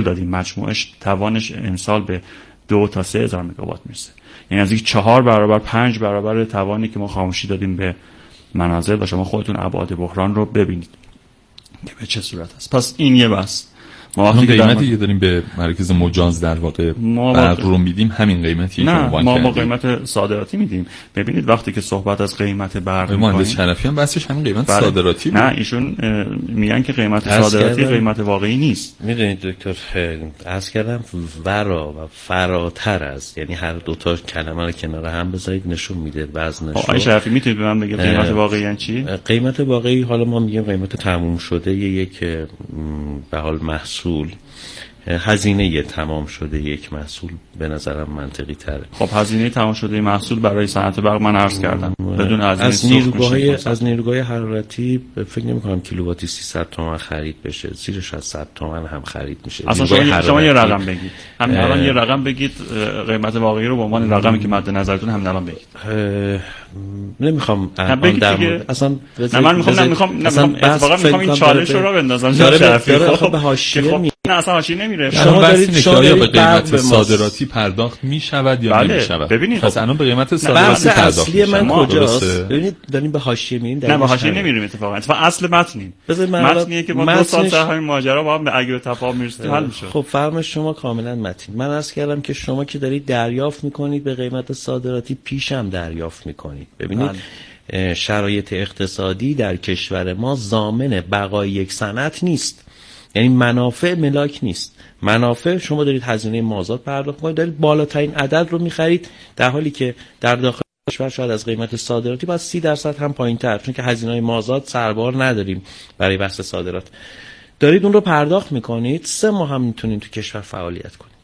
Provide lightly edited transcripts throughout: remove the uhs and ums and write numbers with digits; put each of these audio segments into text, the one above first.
دادیم مجموعش توانش امسال به 2 تا 3 هزار مگاوات میرسه. یعنی از یک 4 برابر 5 برابر توانی که ما خاموشی دادیم به منازل و شما خودتون ابعاد بحران رو ببینید که به چه صورت است. پس این یه بس ما وقتی قیمتی که داریم به مراکز مجاز در واقع برق رو میدیم همین قیمتیه که ما با قیمت صادراتی میدیم. ببینید وقتی که صحبت از قیمت برق می‌کنیم مهندس شرفی هم بحثش همین قیمت صادراتی بود. نه ایشون میگن که قیمت صادراتی قیمت واقعی نیست. میدونید دکتر عرض کردم ورا و فراتر از، یعنی هر دو تا کلمه رو کنار هم بذارید نشون میده وزنش. آقای شرفی میتونید به من بگید قیمت واقعی یعنی چی؟ قیمت واقعی حالا ما میگیم قیمت تموم شده یک به حال محصول، هزینه تمام شده یک محصول به نظرم منطقی تره. خب هزینه تمام شده محصول برای صنعت برق من عرض کردم بدون هزینه از نیروگاه حرارتی فکر نمی‌کنم کیلوواتی 300 تومان خرید بشه، زیرش از 100 تومان هم خرید میشه. اصلا شما یه رقم بگید، همین الان یه رقم بگید، قیمت واقعی رو به عنوان رقمی که مد نظرتون همین الان بگید. نمیخوام اصلا من میخوام اتفاقا میخوام این چالش رو بندازم خب به حاشیه نه اصلا حاشیه نمیره. شما دارید آیا به قیمت صادراتی پرداخت میشود یا نمیشود؟ ببینید پس الان به قیمت صادراتی پرداخت اصلی من کجاست؟ ببینید داریم به حاشیه میریم. نه به حاشیه نمیریم اتفاقا اصل متنیم. متنیه که ما 2 سال تا همین ماجرا با هم به اگه تفاهم میرسیم حل میشه. خب فرم شما کاملا متن. من عرض کردم که شما که دارید دریافت میکنید به قیمت صادراتی پیشم دریافت میکنید. ببینید شرایط اقتصادی در کشور ما ضامن بقای یک صنعت نیست. یعنی منافع ملاک نیست. منافع شما دارید هزینه مازاد پرداخت می‌کنید، دارید بالاترین عدد رو می‌خرید، در حالی که در داخل کشور شاید از قیمت صادراتی باید 30% هم پایین‌تر، چون که هزینه‌های مازاد سربار نداریم برای بحث صادرات. دارید اون رو پرداخت می‌کنید، 3 ماه هم می‌تونید تو کشور فعالیت کنید.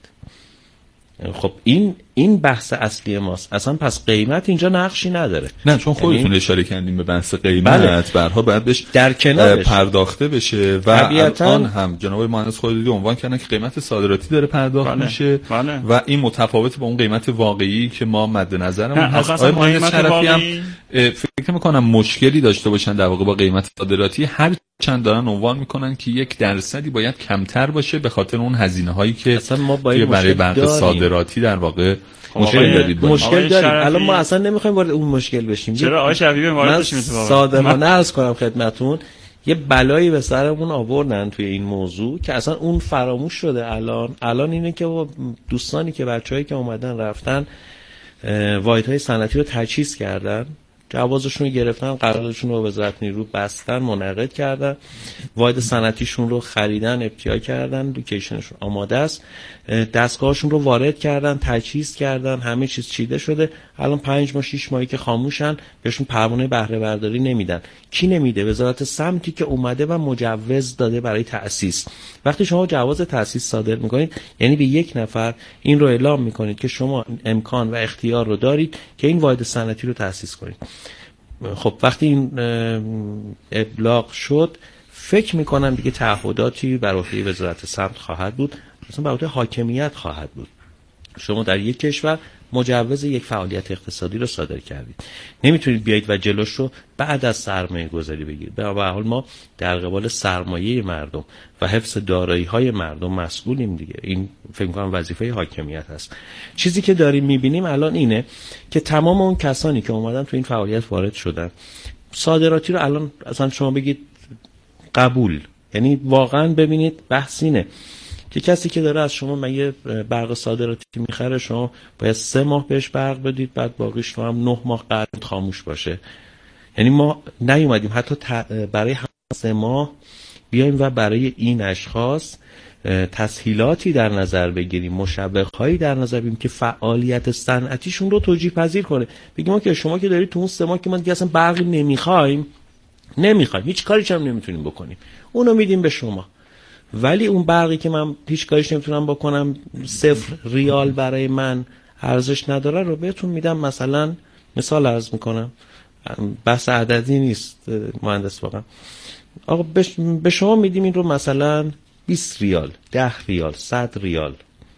خب این بحث اصلی ماست. اصلا پس قیمت اینجا نقشی نداره. نه چون خودتون اشاره کردین به بحث قیمت، برها باید بهش در کنارش پرداخته بشه و الان هم جناب مهندس خالدی عنوان کردن که قیمت صادراتی داره پرداخت میشه و این متفاوت با اون قیمت واقعی که ما مد نظرمون هست. آقای مهندس شرفی هم فکر می‌کنم مشکلی داشته باشن در واقع با قیمت صادراتی، هر چند دارن عنوان میکنن که 1% باید کمتر باشه به خاطر اون هزینه‌هایی که ما برای برق صادراتی در واقع مشکل دارید. مشکل داریم. الان ما اصلا نمیخوایم وارد اون مشکل بشیم. چرا آقای شفیعی واردش میتونه صادقانه عرض کنم خدمتتون، یه بلایی به سرمون آوردن توی این موضوع که اصلا اون فراموش شده. الان اینه که دوستانی که بچه‌هایی که اومدن رفتن واحدهای صنعتی رو تجهیز کردن، جوازشون رو گرفتن، قراردادشون رو به وزارت نیرو بستن، منعقد کردن، واحد صنعتیشون رو خریدن، ابتیا کردن، لوکیشنشون آماده است، دستگاهشون رو وارد کردن، تجهیز کردن، همه چیز چیده شده. الان 5 ماه 6 ماهی که خاموشن، بهشون پروانه بهره برداری نمیدن. کی نمیده؟ وزارت سمتی که اومده و مجوز داده برای تأسیس. وقتی شما جواز تأسیس صادر میکنید، یعنی به یک نفر این رو اعلام میکنید که شما امکان و اختیار رو دارید که این واحد صنعتی رو تأسیس کنید. خب وقتی این ابلاغ شد، فکر میکنم دیگه تعهداتی بر عهده وزارت سمت خواهد بود، مثلا بر عهده حاکمیت خواهد بود. شما در یک کشور مجوز یک فعالیت اقتصادی رو صادر کردید، نمیتونید بیایید و جلوش رو بعد از سرمایه گذاری بگیرید. به هر حال ما در قبال سرمایه مردم و حفظ دارایی های مردم مسئولیم دیگه. این فکر می‌کنم وظیفه حاکمیت هست. چیزی که داریم می‌بینیم الان اینه که تمام اون کسانی که اومدن تو این فعالیت وارد شدن، صادراتی رو الان اصلا شما بگید قبول، یعنی واقعا ببینید بحث اینه که کسی که داره از شما یه برق صادراتی میخره، شما باید 3 ماه بهش برق بدید، بعد باقیش رو هم 9 ماه قرض خاموش باشه. یعنی ما نیومدیم حتی برای 3 ماه بیایم و برای این اشخاص تسهیلاتی در نظر بگیریم، مشوق‌هایی در نظر بگیریم که فعالیت صنعتیشون رو توجیه پذیر کنه. بگیم که شما که دارید تو اون 3 ماه که ما دیگه اصلا برقی نمیخوایم، هیچ کاریش هم نمیتونیم بکنیم، اونو میدیم به شما، ولی اون برقی که من هیچ کاریش نمیتونم بکنم، 0 ریال برای من ارزش نداره رو بهتون میدم. مثال عرض میکنم، بحث عددی نیست مهندس، واقعا آقا به شما میدیم این رو مثلا 20 ریال، 10 ریال، 100 ریال،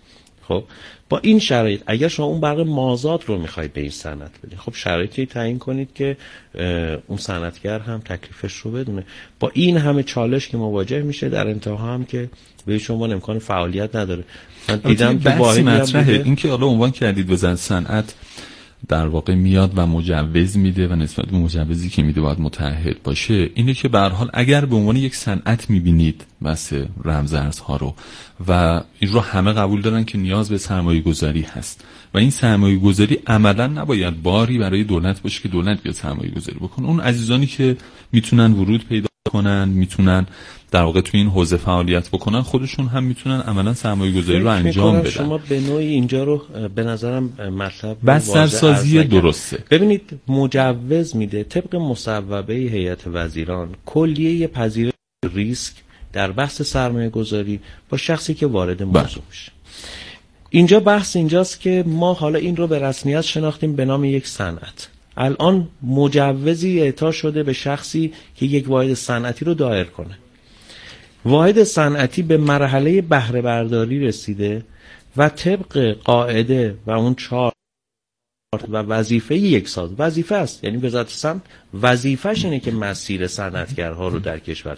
خب با این شرایط اگر شما اون برق مازاد رو میخواید به این صنعت بدید، خب شرایطی تعیین کنید که اون صنعتگر هم تکلیفش رو بدونه. با این همه چالش که مواجه میشه، در انتها هم که به شما امکان فعالیت نداره. من دیدم که بحثی مطرحه این که حالا عنوان کردید وزارت صنعت در واقع میاد و مجوز میده و نسبت به مجوزی که میده باید متعهد باشه. اینه که به هر حال اگر به عنوان یک صنعت میبینید بس رمزارزها رو و این رو همه قبول دارن که نیاز به سرمایه گذاری هست و این سرمایه گذاری عملا نباید باری برای دولت باشه که دولت بیاد سرمایه گذاری بکنه. اون عزیزانی که میتونن ورود پیدا کنن، میتونن در واقع تو این حوزه فعالیت بکنن، خودشون هم میتونن عملا سرمایه گذاری رو انجام بدن. شما به نوعی اینجا رو به نظرم مطلب بسترسازی درسته. ببینید مجوز میده طبق مصوبه هیئت وزیران کلیه پذیرش ریسک در بحث سرمایه گذاری با شخصی که وارد موضوع میشه. اینجا بحث اینجاست که ما حالا این رو به رسمیت شناختیم به نام یک صنعت. الان مجوزی اعطا شده به شخصی که یک واحد صنعتی رو دایر کنه. واحد صنعتی به مرحله بهره برداری رسیده و طبق قاعده و اون چارت و وظیفه یک ساز وظیفه است، یعنی وزارت صنعت وظیفه‌ش اینه که مسیر صنعتگرها رو در کشور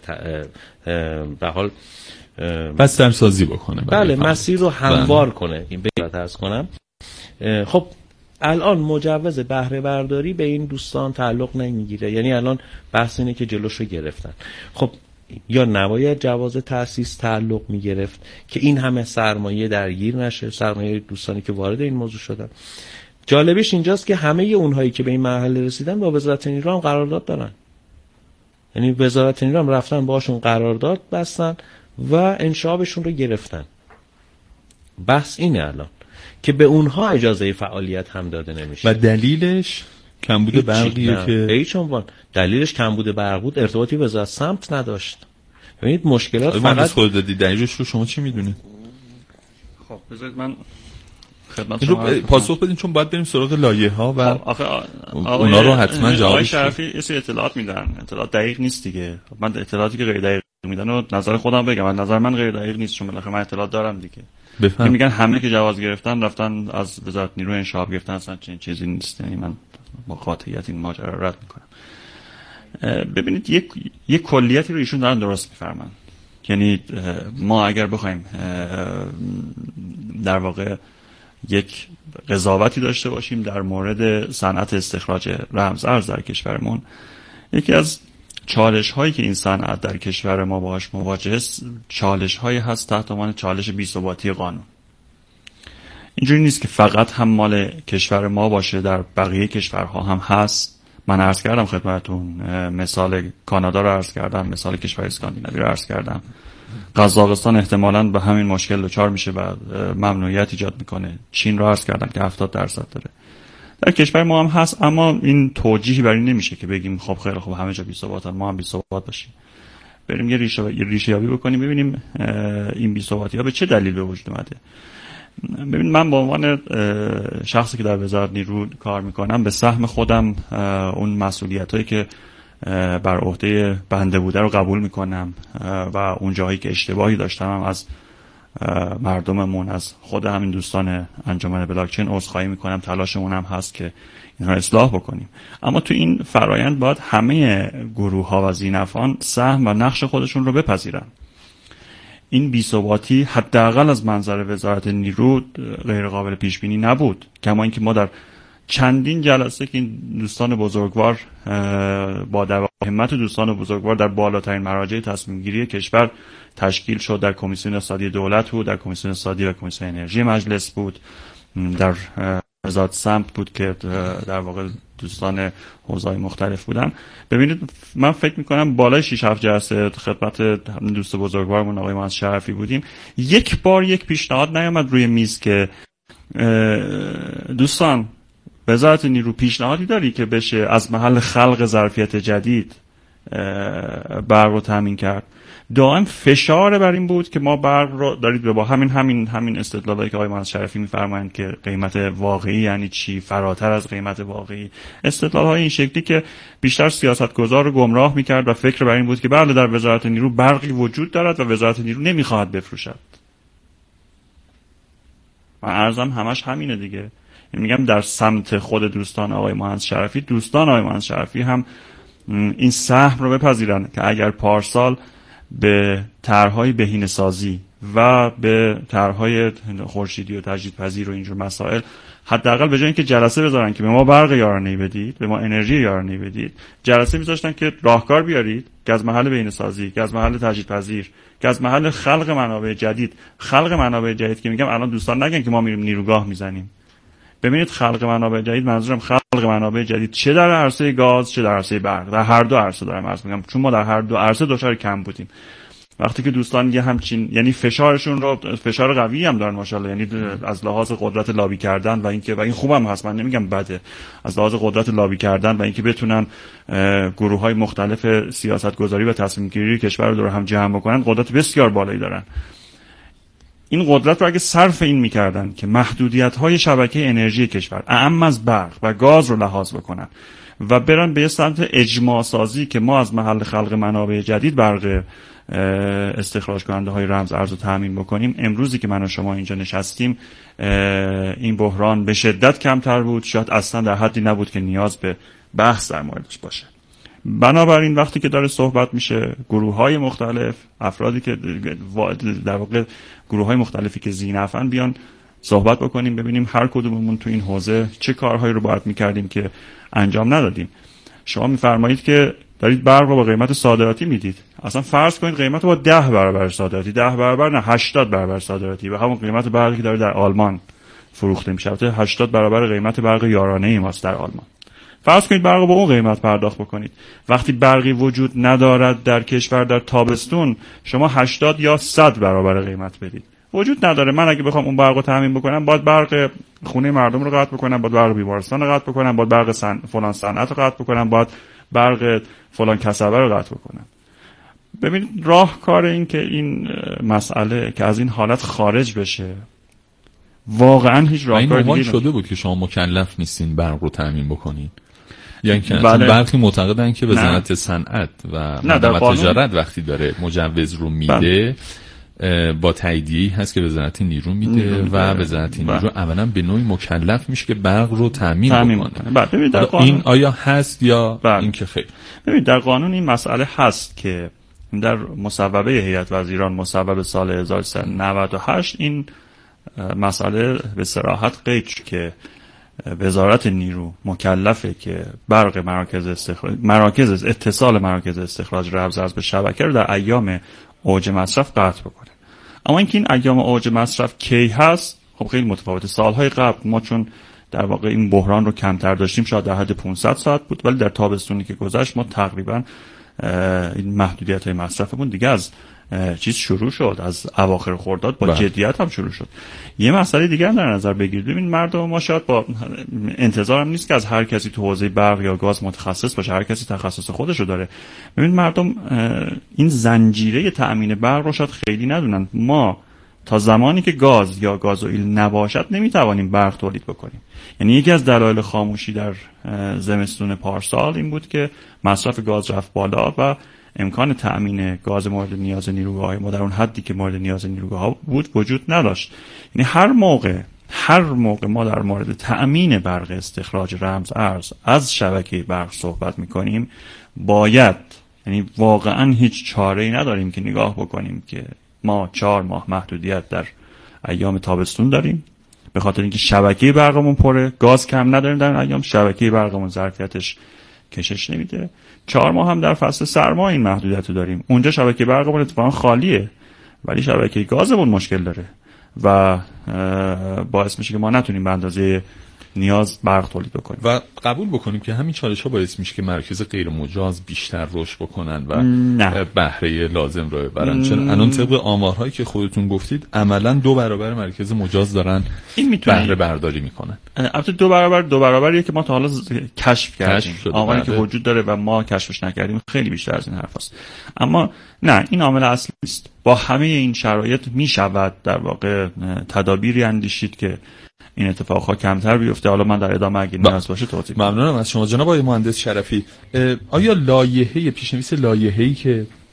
به حال بسترسازی بکنه. بله، مسیر رو هموار کنه. این بهتر عرض کنم. خب الان مجوز بهره برداری به این دوستان تعلق نمیگیره، یعنی الان بحث اینه که جلوش رو گرفتن. خب یا نباید جواز تأسیس تعلق میگرفت که این همه سرمایه درگیر نشه، سرمایه دوستانی که وارد این موضوع شدن. جالبش اینجاست که همه اونهایی که به این مرحله رسیدن با وزارت نیرو هم قرارداد دارن، یعنی وزارت نیرو هم رفتن باشون قرارداد بستن و انشابشون رو گرفتن. بحث اینه الان که به اونها اجازه فعالیت هم داده نمیشه و دلیلش کمبود برقیه که هیچ عنوان دلیلش کمبود برق بود، ارتباطی به وزارت سمت نداشت. ببینید مشکلات فقط خود دادی دلیلش رو شما چی میدونید؟ خب بذارید من خدمت شما پاسخ بدین چون باید بریم سراغ لایحه‌ها و اونا رو حتما جواب آقای شرفی یه اطلاعات میدن، اطلاعات دقیق نیست دیگه. من اطلاعاتی که غیر دقیق میدن و نظر خودم بگم، نظر من غیر دقیق نیست چون بالاخره من اطلاعات دارم دیگه. بفهم. میگن همه که جواز گرفتن رفتن از وزارت نیرو انشاب گرفتن، اصلا چیزی نیست. یعنی من با قاطعیت این ماجرا رو رد میکنم. ببینید یک کلیتی رو ایشون دارن درست میفرمن. یعنی ما اگر بخوایم در واقع یک قضاوتی داشته باشیم در مورد صنعت استخراج رمز ارز در کشورمون، یکی از چالش هایی که این صنعت در کشور ما باهاش مواجهه است، چالش هایی هست تحت عنوان چالش بی‌ثباتی قانون. اینجوری نیست که فقط هم مال کشور ما باشه، در بقیه کشورها هم هست. من عرض کردم خدمتتون، مثال کانادا رو عرض کردم، مثال کشور اسکاندیناوی رو عرض کردم. قزاقستان احتمالاً به همین مشکل دچار میشه و ممنوعیت ایجاد میکنه. چین رو عرض کردم که 70% داره. در کشور ما هم هست، اما این توجیهی بر این نمیشه که بگیم خب خیلی خوب همه جا بی‌ثباتن ما هم بی‌ثبات باشیم. بریم یه ریشه یابی بکنیم ببینیم این بی‌ثباتی ها به چه دلیل به وجود اومده. ببین من به عنوان شخصی که در وزارت نیرو کار میکنم به سهم خودم اون مسئولیتایی که بر عهده بنده بوده رو قبول میکنم و اون جاهایی که اشتباهی داشتم هم از مردممون، از خود همین دوستان انجمن بلاکچین عذرخواهی میکنم. تلاشمون هم هست که اینها اصلاح بکنیم، اما تو این فرایند باید همه گروه ها و ذی‌نفعان سهم و نقش خودشون رو بپذیرن. این بی‌ثباتی حداقل از منظر وزارت نیرو غیر قابل پیش بینی نبود، کما اینکه ما در چندین جلسه که این دوستان بزرگوار با در همت دوستان بزرگوار در بالاترین مراجع تصمیم گیری کشور تشکیل شد، در کمیسیون اقتصادی دولت بود، در کمیسیون اقتصادی و کمیسیون انرژی مجلس بود، در وزارت سمت بود که در واقع دوستان حوزه‌های مختلف بودن. ببینید من فکر میکنم بالای 6-7 جلسه خدمت دوست بزرگوارمون آقای مهندس شرفی بودیم، یک بار یک پیشنهاد نیامد روی میز که دوستان وزارت نیرو پیشنهادی داری که بشه از محل خلق ظرفیت جدید برق رو تامین کرد. دائم فشار بر این بود که ما برق رو دارید با همین استدلالی که آقای مهندس شرفی میفرمایند که قیمت واقعی یعنی چی، فراتر از قیمت واقعی، استدلال‌های این شکلی که بیشتر سیاستگزار رو گمراه میکرد و فکر بر این بود که بله در وزارت نیرو برقی وجود دارد و وزارت نیرو نمیخواهد بفروشد. و عرضم همش همینه دیگه. میگم در سمت خود دوستان آقای مهندس شرفی، دوستان آقای مهندس شرفی هم این سهم رو بپذیرن که اگر پارسال به طرح‌های بهینه‌سازی و به طرح‌های خورشیدی و تجدیدپذیر و اینجور مسائل حداقل به جای اینکه جلسه بذارن که به ما برق یارانه‌ای بدید، به ما انرژی یارانه‌ای بدید، جلسه می‌ذاشتن که راهکار بیارید که از محل بهینه‌سازی، که از محل تجدیدپذیر، که از محل خلق منابع جدید که میگم الان دوستان نگن که ما میریم نیروگاه میزنیم. ببینید خلق منابع جدید، منظورم خلق منابع جدید چه در عرصه گاز چه در عرصه برق، در هر دو عرصه دارم عرض می‌کنم، چون ما در هر دو عرصه دچار کم بودیم. وقتی که دوستان یه همچین یعنی فشارشون رو فشار قوی هم دارن ماشاءالله، یعنی از لحاظ قدرت لابی کردن و اینکه و این خوبم هست، من نمیگم بده، از لحاظ قدرت لابی کردن و اینکه بتونن گروه‌های مختلف سیاست‌گذاری و تصمیم‌گیری کشور رو دور هم جمع بکنن، قدرت بسیار بالایی دارن. این قدرت رو اگه صرف این می‌کردن که محدودیت‌های شبکه انرژی کشور اعم از برق و گاز رو لحاظ بکنن و برن به سمت اجماع سازی که ما از محل خلق منابع جدید برق استخراج کننده های رمز ارز رو تامین بکنیم، امروزی که من و شما اینجا نشستیم این بحران به شدت کمتر بود، شاید اصلا در حدی نبود که نیاز به بحث در موردش باشه. بنابراین وقتی که داره صحبت میشه گروه های مختلف، افرادی که در واقع گروه های مختلفی که ذی‌نفعن بیان صحبت بکنیم، ببینیم هر کدوممون تو این حوزه چه کارهایی رو باید میکردیم که انجام ندادیم. شما میفرمایید که دارید برق رو با قیمت صادراتی میدید، اصلا فرض کنید قیمت رو با 10 برابر صادراتی، 10 برابر نه 80 برابر صادراتی و همون قیمت برقی که داره در آلمان فروخته میشه، البته 80 برابر قیمت برق یارانه ماست در آلمان. فرض کنید برق رو با اون قیمت پرداخت بکنید. وقتی برقی وجود ندارد در کشور در تابستون، شما 80 یا 100 برابر قیمت بدید. وجود نداره. من اگه بخوام اون برق رو تامین بکنم، باید برق خونه مردم رو قطع بکنم، باید برق بیمارستان رو قطع بکنم، باید برق فلان صنعت رو قطع بکنم، باید برق فلان کسبه رو قطع بکنم. ببینید راهکار این که این مسئله که از این حالت خارج بشه واقعا هیچ راهکاری دیگه شده بود که شما مکلف نیستین برق رو تامین بکنین، یعنی که برخی معتقدن که وزارت صنعت و تجارت وقتی داره مجوز رو میده با تاییدیه‌ای هست که وزارت نیرو میده و وزارت نیرو اولا به نوعی مکلف میشه که برق رو تامین بکنه. این آیا هست یا این که خیر؟ ببینید در قانون این مسئله هست که در مصوبه هیئت وزیران مصوبه سال 1398 این مسئله به صراحت قید که وزارت نیرو مکلفه که برق مراکز اتصال مراکز استخراج رمز ارز به شبکه رو در ایام اوج مصرف قطع بکنه. اما اینکه این ایام اوج مصرف کی هست خب خیلی متفاوته. سالهای قبل ما چون در واقع این بحران رو کمتر داشتیم، شاید در حد 500 ساعت بود، ولی در تابستونی که گذشت ما تقریبا این محدودیت‌های مصرفمون دیگه از چیز شروع شد، از اواخر خرداد با جدیت هم شروع شد. یه مسئله دیگه هم در نظر بگیرید. ببین مردم ما شاید با انتظارم نیست که از هر کسی تو حوزه برق یا گاز متخصص باشه، هر کسی تخصص خودش رو داره. ببین مردم این زنجیره تأمین برق رو شاید خیلی ندونن. ما تا زمانی که گاز یا گازوئیل نباشد نمیتوانیم برق تولید بکنیم. یعنی یکی از دلایل خاموشی در زمستون پارسال این بود که مصرف گاز رفت بالا و امکان تأمین گاز مورد نیاز نیروگاه‌های ما در اون حدی که مورد نیاز نیروگاه‌ها بود وجود نداشت. یعنی هر موقع ما در مورد تأمین برق استخراج رمز ارز از شبکه برق صحبت می‌کنیم، باید یعنی واقعاً هیچ چاره‌ای نداریم که نگاه بکنیم که ما 4 ماه محدودیت در ایام تابستون داریم به خاطر اینکه شبکه برقمون پره، گاز کم نداریم در این ایام، شبکه برقمون ظرفیتش کشش نمیده. 4 ماه هم در فصل سرما این محدودیت رو داریم. اونجا شبکه برقمون اتفاقا خالیه ولی شبکه گازمون مشکل داره و باعث میشه که ما نتونیم به اندازه نیاز برق تولید بکنیم. و قبول بکنیم که همین چالش‌ها باعث میشه که مراکز غیر مجاز بیشتر رشد بکنن و بهره لازم رو ببرن. چون الان طبق آمارهایی که خودتون گفتید عملاً 2 برابر مراکز مجاز دارن بهره برداری میکنن. البته 2 برابریه که ما تا حالا کشف کردیم. آماری که وجود داره و ما کشفش نکردیم خیلی بیشتر از این حرفاست. اما نه، این عامل اصلی است. با همه این شرایط میشود در واقع تدابیری اندیشید که این اتفاقها کمتر بیفته. حالا من در ادامه اگه نیاز باشه توضیح ممنونم از شما جناب آقای مهندس شرفی. آیا پیشنویس لایحه‌ای که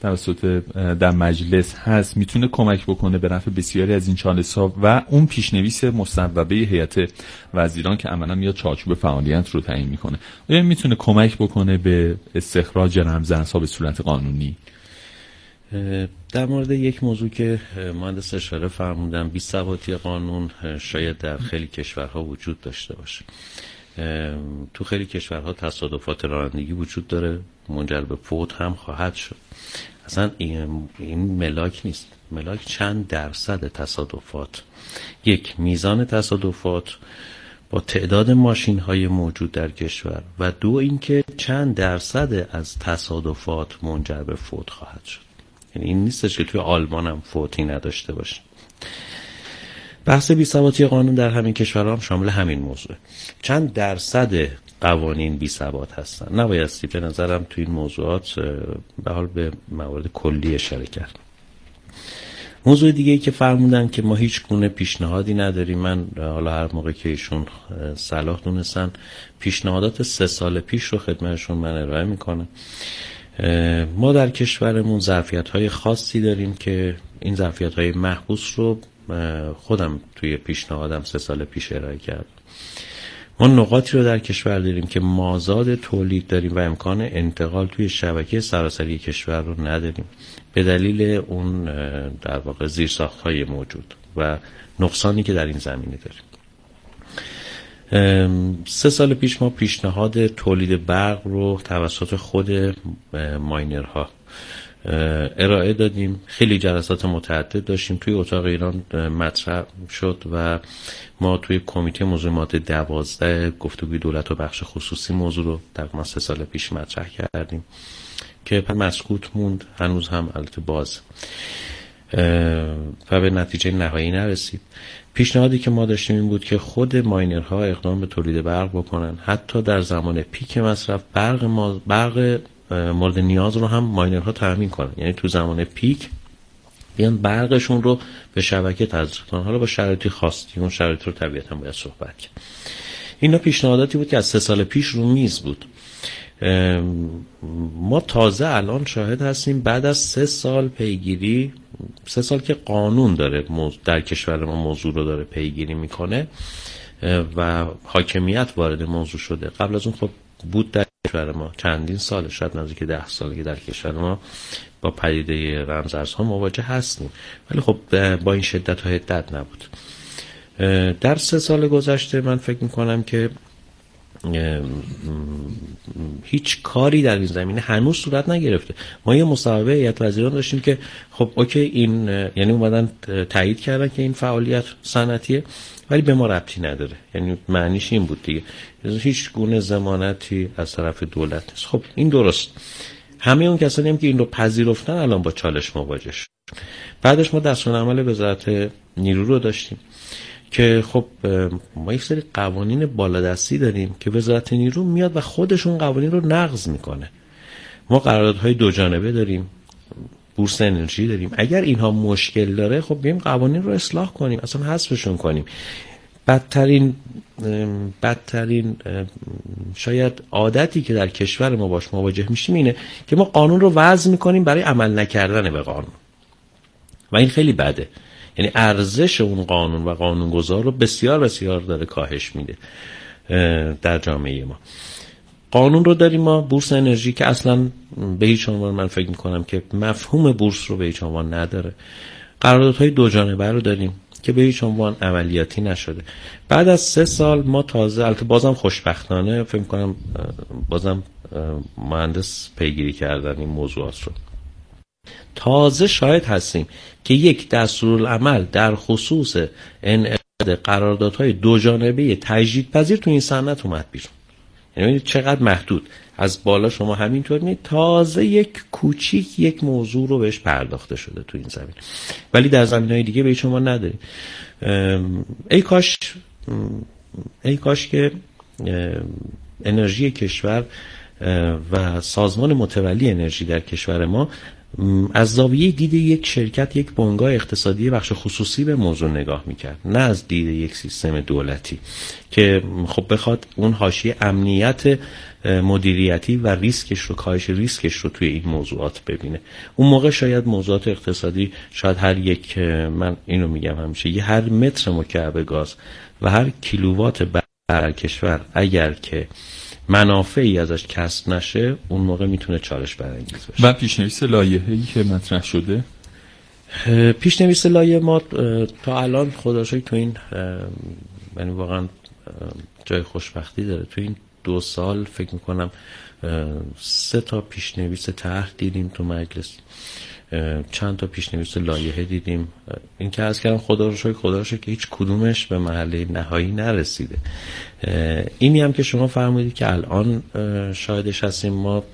توسط در مجلس هست میتونه کمک بکنه به رفع بسیاری از این چالش‌ها و اون پیشنویس مصوبه هیئت وزیران که عملاً میاد چارچوب فعالیت رو تعیین میکنه، آیا میتونه کمک بکنه به استخراج رمزارزها به صورت قانونی؟ در مورد یک موضوع که مهندس اشاره فرمودن، بی‌ثباتی قانون شاید در خیلی کشورها وجود داشته باشه. تو خیلی کشورها تصادفات رانندگی وجود داره، منجر به فوت هم خواهد شد. اصلا این ملاک نیست. ملاک چند درصد تصادفات، یک میزان تصادفات با تعداد ماشین های موجود در کشور و دو اینکه چند درصد از تصادفات منجر به فوت خواهد شد. یعنی این نیستش که توی آلمان هم فوتی نداشته باشه. بحث بی‌ثباتی قانون در همین کشورها هم شامل همین موضوع. چند درصد قوانین بی‌ثبات هستن. نبایستی به نظرم توی این موضوعات به حال به موارد کلی اشاره کرد. موضوع دیگه‌ای که فرمودن که ما هیچ گونه پیشنهادی نداریم، من حالا هر موقع که ایشون صلاح دونستن پیشنهادات 3 سال پیش رو خدمتشون من ارائه میکنم. ما در کشورمون ظرفیت‌های خاصی داریم که این ظرفیت‌های محبوس رو خودم توی پیشنهادم 3 سال پیش ارائه کردم. ما نقاطی رو در کشور داریم که مازاد تولید داریم و امکان انتقال توی شبکه سراسری کشور رو نداریم به دلیل اون در واقع زیرساخت‌های موجود و نقصانی که در این زمینه داریم. 3 سال پیش ما پیشنهاد تولید برق رو توسط خود ماینرها ارائه دادیم. خیلی جلسات متعدد داشتیم، توی اتاق ایران مطرح شد و ما توی کمیته موضوعات 12 گفتگوی دولت و بخش خصوصی موضوع رو تقریبا 3 سال پیش مطرح کردیم که مسکوت موند، هنوز هم البته باز و به نتیجه نهایی نرسید. پیشنهادی که ما داشتیم این بود که خود ماینرها اقدام به تولید برق بکنن، حتی در زمان پیک مصرف برق مورد نیاز رو هم ماینرها تامین کنن، یعنی تو زمان پیک بیان برقشون رو به شبکه تزریق کنن، حالا با شرایطی خاصی، اون شرایط رو طبیعتا باید صحبت کرد. اینا پیشنهاداتی بود که از 3 سال پیش رو میز بود. ما تازه الان شاهد هستیم بعد از 3 سال پیگیری، 3 سال که قانون داره در کشور ما موضوع رو داره پیگیری میکنه و حاکمیت وارد موضوع شده. قبل از اون خب بود در کشور ما چندین سال، شاید نزدیک 10 ساله که در کشور ما با پدیده رمزارزها مواجه هستیم، ولی خب با این شدت و حدت نبود. در 3 سال گذشته من فکر میکنم که هیچ کاری در این زمینه هنوز صورت نگرفته. ما یه مصوبه هیئت وزیران داشتیم که خب اوکی این یعنی اومدن تایید کردن که این فعالیت صنعتیه ولی به ما ربطی نداره، یعنی معنیش این بود دیگه هیچ گونه ضمانتی از طرف دولت نیست. خب این درست، همه اون کسانی هم که این رو پذیرفتن الان با چالش مواجه شد. بعدش ما دستورالعمل وزارت نیرو رو داشتیم که خب ما یک سری قوانین بالادستی داریم که وزارت نیرو میاد و خودشون قوانین رو نقض میکنه. ما قراردادهای 2 جانبه داریم، بورس انرژی داریم. اگر اینها مشکل داره خب بیایم قوانین رو اصلاح کنیم، اصلا حذفشون کنیم. بدترین شاید عادتی که در کشور ما باش مواجه میشیم اینه که ما قانون رو وضع میکنیم برای عمل نکردن به قانون و این خیلی بده. یعنی ارزش اون قانون و قانونگذار رو بسیار بسیار داره کاهش میده در جامعه ما. قانون رو داریم ما، بورس انرژی که اصلا به هیچ عنوان من فکر میکنم که مفهوم بورس رو به هیچ عنوان نداره. قراردادهای 2 جانبه رو داریم که به هیچ عنوان عملیاتی نشده. بعد از 3 سال ما تازه، البته بازم خوشبختانه فکر میکنم بازم مهندس پیگیری کردن این موضوعات رو، تازه شاهد هستیم که یک دستورالعمل در خصوص انعقاد قراردادهای 2 جانبه تجدیدپذیر تو این صنعت اومد بیرون. یعنی چقدر محدود، از بالا شما همینطور می تازه یک کوچیک یک موضوع رو بهش پرداخته شده تو این زمین، ولی در زمینهای دیگه به هیچ عنوان نداریم. ای کاش که انرژی کشور و سازمان متولی انرژی در کشور ما از زاویه دید یک شرکت، یک بنگاه اقتصادی بخش خصوصی به موضوع نگاه میکرد، نه از دید یک سیستم دولتی که خب بخواد اون حاشیه امنیت مدیریتی و ریسکش رو، کاهش ریسکش رو توی این موضوعات ببینه. اون موقع شاید موضوعات اقتصادی شاید هر یک، من اینو میگم همیشه، هر متر مکعب گاز و هر کیلووات بر کشور اگر که منافعی ازش کسب نشه، اون موقع میتونه چالش برانگیز بشه. و پیشنویس لایحه‌ای که مطرح شده، پیشنویس لایحه ما تا الان خدا شکر تو این یعنی واقعا جای خوشبختی داره، تو این 2 سال فکر میکنم 3 تا پیشنویس طرح دیدیم تو مجلس، چند تا پیشنویس لایحه دیدیم. این که عرض کردم خدا رو شکر که هیچ کدومش به مرحله نهایی نرسیده. اینی هم که شما فرمودید که الان شاهدش هستیم، ما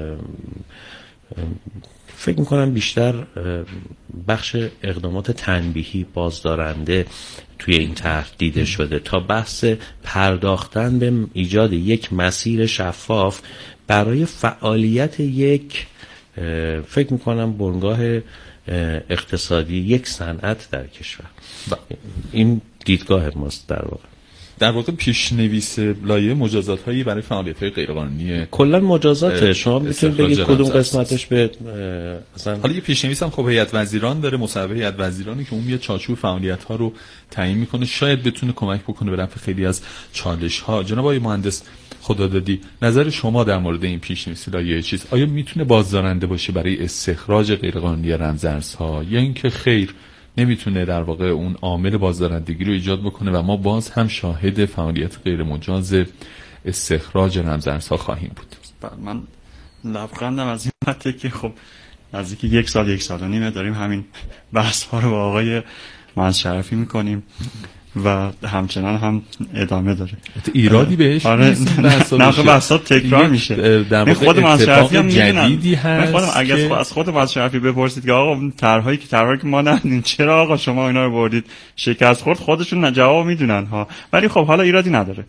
فکر میکنم بیشتر بخش اقدامات تنبیهی بازدارنده توی این طرح دیده شده تا بحث پرداختن به ایجاد یک مسیر شفاف برای فعالیت یک فکر میکنم بنگاه اقتصادی، یک صنعت در کشور. این دیدگاه ماست. در واقع پیشنویس لایحه مجازات هایی برای فعالیت های غیرقانونی، کلا مجازات شما میتونید بگید کدوم قسمتش به مثلا. حالا یه پیشنویس هم خب هیئت وزیران داره، مصوبه هیئت وزیرانی که اون میاد چارچوب فعالیت ها رو تعیین میکنه، شاید بتونه کمک بکنه به رفع خیلی از چالش ها. جناب آقای مهندس خدادادی، نظر شما در مورد این پیشنویس لایحه چیست؟ آیا میتونه بازدارنده باشه برای استخراج غیرقانونی رمزارزها، یا اینکه خیر نمیتونه در واقع اون عامل بازدارندگی رو ایجاد بکنه و ما باز هم شاهد فعالیت غیر مجاز استخراج رمزارزها خواهیم بود؟ من لبخندم از این حتی که خب نزدیک 1 سال 1 سال و نیمه داریم همین بحث ها رو با آقای مهندس شرفی میکنیم و همچنان هم ادامه داره. ایرادی بهش نه بحثا تکرار میشه. در خود مهندس شرفی هم جدیدی هست. خودم اگه از خود مهندس شرفی بپرسید که آقا طرحی که ما ندیدیم چرا آقا شما اینا رو بردید شکست خورد، خودشون جواب میدونن ها. ولی خب حالا ایرادی نداره.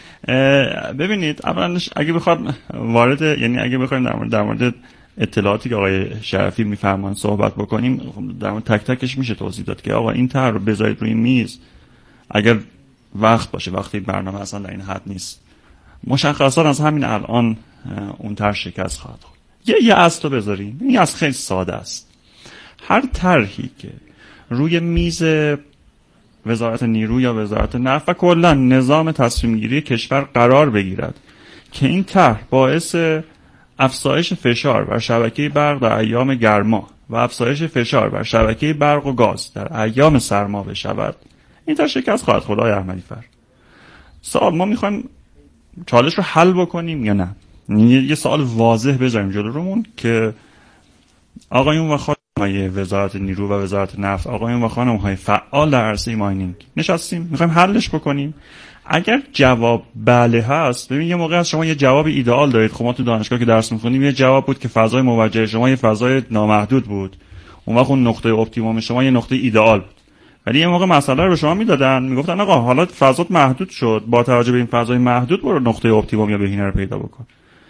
ببینید اولش اگه بخوام اگه بخوایم در مورد اطلاعاتی که آقای شرفی میفرمان صحبت بکنیم، در مورد تک تکش میشه توضیح داد که آقا این طرح رو بذارید روی میز، اگر وقت باشه، وقتی برنامه اصلا در این حد نیست، مشخصا از همین الان اون طرح شکست خواهد خورد. یه اصل رو بذاریم، این اصل خیلی ساده است. هر طرحی که روی میز وزارت نیرو یا وزارت نفت و کلا نظام تصمیم گیری کشور قرار بگیرد که این طرح باعث افزایش فشار بر شبکه برق در ایام گرما و افزایش فشار بر شبکه برق و گاز در ایام سرما بشود، این طرح شکست خواهد خورد. آقای احمدی فر، سوال ما میخوایم چالش رو حل بکنیم یا نه؟ یه سوال واضح بذاریم جلومون که آقایون و خانم‌های وزارت نیرو و وزارت نفت، آقایون و خانم‌های فعال در عرصه ماینینگ نشستیم میخوایم حلش بکنیم. اگر جواب بله هست، ببین یه موقع از شما یه جواب ایدئال دارید. خب ما تو دانشگاه که درس می‌خونیم یه جواب بود که فضای موجه شما یه فضای نامحدود بود، اون وقت اون نقطه اپتیموم شما یه نقطه ایدئال بود. ولی یه موقع مسئله رو به شما میدادن، میگفتن آقا حالا فضات محدود شد، با توجه به این فضای محدود برو نقطه اپتیموم یا بهینه رو پیدا بکن.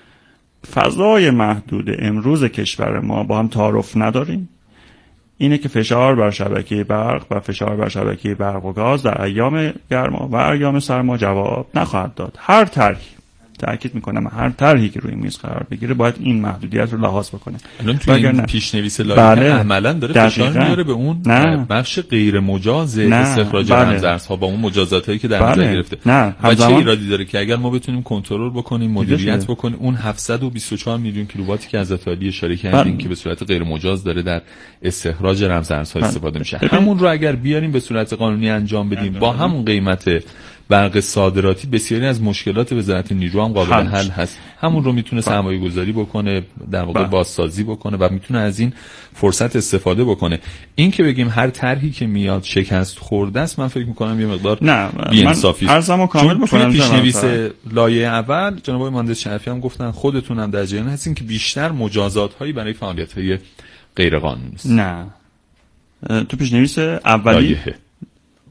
فضای محدود امروز کشور ما با هم تعارف نداریم، اینه که فشار بر شبکه برق و فشار بر شبکه برق و گاز در ایام گرما و ایام سرما جواب نخواهد داد. هر طرحی، تأکید میکنم هر طرحی که روی میز قرار بگیره باید این محدودیت رو لحاظ بکنه. الان توی این پیشنویس لایحه عملاً داره فشار میاره به اون بخش غیر مجاز استخراج رمزارزها با اون مجازاتایی که در نظر گرفته. و چه ایرادی داره که اگر ما بتونیم کنترل بکنیم، مدیریت بکنیم، اون 724 میلیون کیلوواتی که از اتحادیه اشاره کردیم که به صورت غیر مجاز داره در استخراج رمزارزها استفاده میشه، همون رو اگر بیاریم به صورت قانونی انجام بدیم با همون قیمت برق صادراتی، بسیاری از مشکلات وزارت نیرو هم قابل حل هست. همون رو میتونه سرمایه گذاری بکنه، در واقع بازسازی بکنه و میتونه از این فرصت استفاده بکنه. این که بگیم هر طرحی که میاد شکست خورده است، من فکر میکنم یه مقدار بی‌انصافی است. ارزمو کامل بکنم. پیشنویس لایحه اول جناب آقای مهندس شرفی هم گفتن، خودتون هم در جریان هستین که بیشتر مجازات هایی برای فعالیت های غیر قانونی است. نه، تو پیشنویس اولی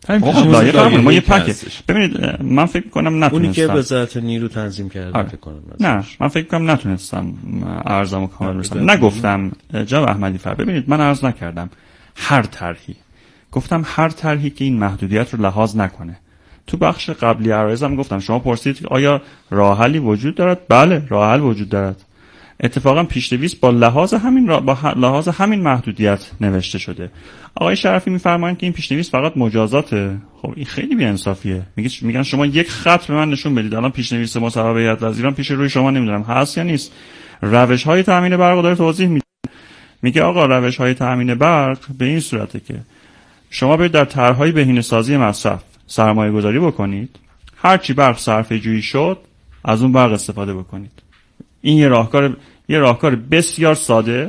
ما یه پک. ببینید من فکر کنم نتونستم، اونی که وزارت نیرو تنظیم کرده فکر کنم نه، من فکر کنم نتونستم عرضمو کامل برسونم. نگفتم جناب احمدی فر، ببینید من عرض نکردم هر طرحی، گفتم هر طرحی که این محدودیت رو لحاظ نکنه. تو بخش قبلی عرایزم گفتم، شما پرسید آیا راه حلی وجود دارد؟ بله، راه حل وجود دارد. اتفاقا پیش‌نویس با لحاظ همین محدودیت نوشته شده. آقای شرفی میفرمایند که این پیش‌نویس فقط مجازاته. خب این خیلی بی‌انصافیه. میگن شما یک خط به من نشون بدید، الان پیش‌نویس مصوبه هیئت وزیران پیش روی شما، نمیدونم هست یا نیست. روش‌های تامین برق داره توضیح میده. میگه آقا روش‌های تامین برق به این صورته که شما برید در طرح‌های بهینه‌سازی مصرف سرمایه‌گذاری بکنید، هر چی برق صرفه‌جویی شد از اون برق استفاده بکنید. این یه راهکار بسیار ساده،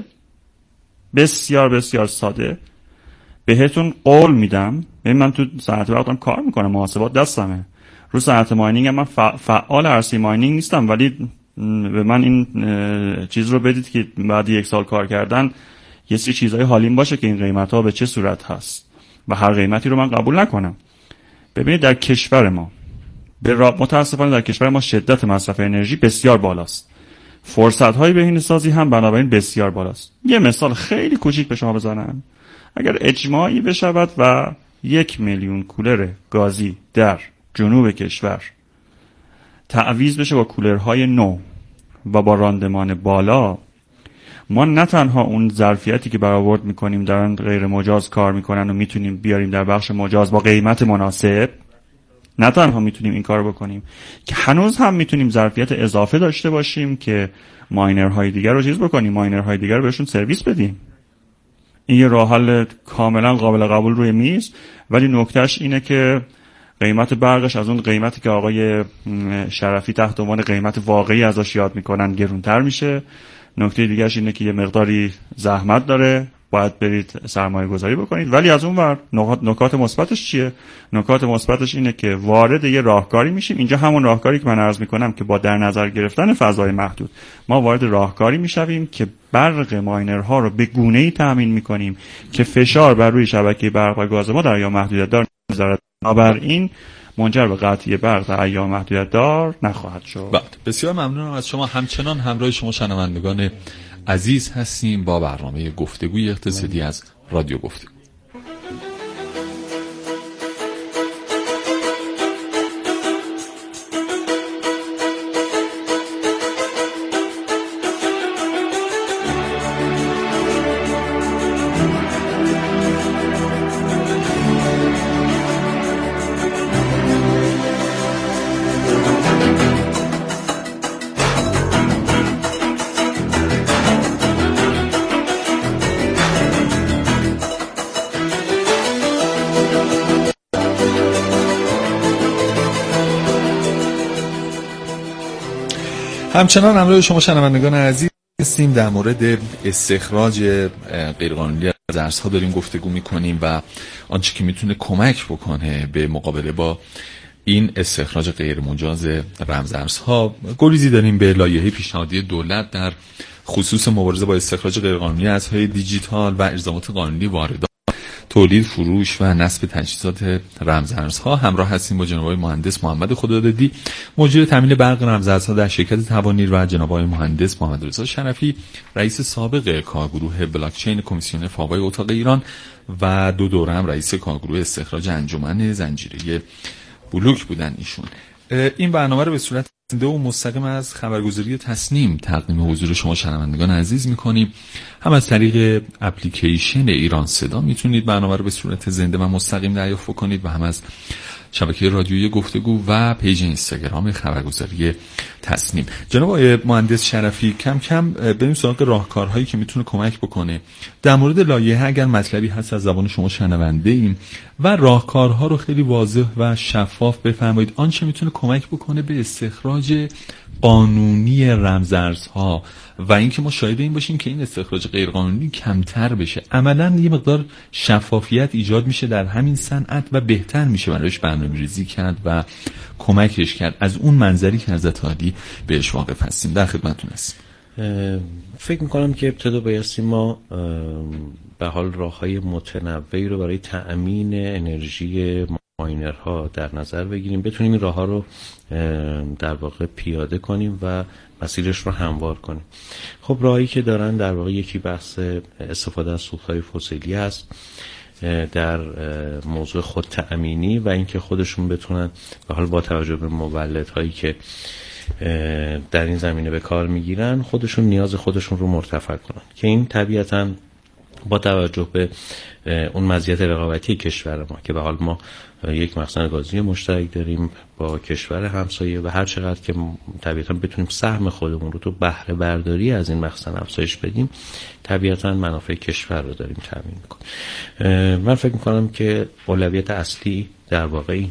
بسیار ساده. بهتون قول میدم، ببین من تو صنعت برق کار میکنم، محاسبات دستمه، رو صنعت ماینینگ من فعال عرصه ماینینگ نیستم، ولی به من این چیز رو بدید که بعد 1 سال کار کردن یه سری چیزای حالیم باشه که این قیمت‌ها به چه صورت هست و هر قیمتی رو من قبول نکنم. ببینید در کشور ما متاسفانه در کشور ما شدت مصرف انرژی بسیار بالاست، فرصت‌های بهینه‌سازی هم بنابراین بسیار بالاست. یه مثال خیلی کوچیک به شما بزنم. اگر اجماعی بشود و 1 میلیون کولر گازی در جنوب کشور تعویض بشه با کولرهای نو و با راندمان بالا، ما نه تنها اون ظرفیتی که برآورد میکنیم دارن غیر مجاز کار میکنن و میتونیم بیاریم در بخش مجاز با قیمت مناسب، نه تنها میتونیم این کار بکنیم که هنوز هم میتونیم ظرفیت اضافه داشته باشیم که ماینرهای دیگر رو چیز بکنیم، ماینرهای دیگر رو بهشون سرویس بدیم. این یه راه حل کاملا قابل قبول روی میز، ولی نکتهش اینه که قیمت برقش از اون قیمتی که آقای شرفی تحت عنوان قیمت واقعی ازش یاد میکنن گرونتر میشه. نکته دیگهش اینه که یه مقداری زحمت داره، باید برید سرمایه گذاری بکنید، ولی از اون ور نکات مثبتش چیه؟ نکات مثبتش اینه که وارد یه راهکاری میشیم. اینجا همون راهکاری که من عرض میکنم که با در نظر گرفتن فضای محدود ما وارد راهکاری میشویم که برق ماینرها رو به گونه‌ای تامین میکنیم که فشار بر روی شبکه برق و گاز ما در ایام محدودیت دار نمیذاره، بنابراین منجر به قطعی برق در ایام محدودیت دار نخواهد شد. بسیار ممنونم از شما. همچنان همراه شما شنوندگان عزیز هستیم با برنامه گفتگوی اقتصادی از رادیو گفتگو. همچنان همراه شما شنوندگان عزیز هستیم. در مورد استخراج غیرقانونی از ارزها داریم گفتگو میکنیم و آنچه که میتونه کمک بکنه به مقابله با این استخراج غیر مجاز رمزارزها. گریزی داریم به لایحه پیشنهادی دولت در خصوص مبارزه با استخراج غیرقانونی ارزهای دیجیتال و الزامات قانونی واردات، تولید، فروش و نصب تجهیزات رمزارزها. همراه هستیم با جناب آقای مهندس محمد خدادادی، مدیر تامین برق رمزارزها در شرکت توانیر، و جناب آقای مهندس محمد رضا شرفی، رئیس سابق کارگروه بلاکچین کمیسیون فاوای اتاق ایران و دو دوره هم رئیس کارگروه استخراج انجمن زنجیره بلوک بودن ایشون. این برنامه رو به صورت زنده و مستقیم از خبرگزاری تصنیم تقدیم حضور شما شنوندگان عزیز می‌کنیم. هم از طریق اپلیکیشن ایران صدا میتونید برنامه رو به صورت زنده و مستقیم دریافت کنید و هم از شبکه رادیویی گفتگو و پیج اینستاگرام خبرگزاری تصنیم. جناب آقای مهندس شرفی، کم کم بریم سراغ راهکارهایی که میتونه کمک بکنه. در مورد لایحه اگر مطلبی هست از زبان شما شنونده ایم و راهکارها رو خیلی واضح و شفاف بفرمایید، آنچه میتونه کمک بکنه به استخراج قانونی رمزارزها و اینکه ما شاهد این باشیم که این استخراج غیرقانونی کمتر بشه. عملاً یه مقدار شفافیت ایجاد میشه در همین صنعت و بهتر میشه برایش برنامه‌ریزی کرد و کمکش کرد. از اون منظری که حضرت عالی بهش واقف هستیم در خدمتتون هستیم. فکر میکنم که ابتدا بایستی ما به حال راههای متنوعی رو برای تأمین انرژی ماینرها در نظر بگیریم، بتونیم این راه‌ها رو در واقع پیاده کنیم و مسیرش رو هموار کنیم. خب راهی که دارن در واقع یکی بحث استفاده از سوخت‌های فسیلی هست در موضوع خود تأمینی و اینکه خودشون بتونن به حال با توجه به مولدهایی که در این زمینه به کار میگیرن خودشون نیاز خودشون رو مرتفع کنن، که این طبیعتاً با توجه به اون مزیت رقابتی کشور ما که به حال ما یک مخزن گازی مشترک داریم با کشور همسایه و هر چقدر که طبیعتاً بتونیم سهم خودمون رو تو بهره برداری از این مخزن افزایش بدیم، طبیعتاً منافع کشور رو داریم تامین می‌کنیم. من فکر می‌کنم که اولویت اصلی در واقع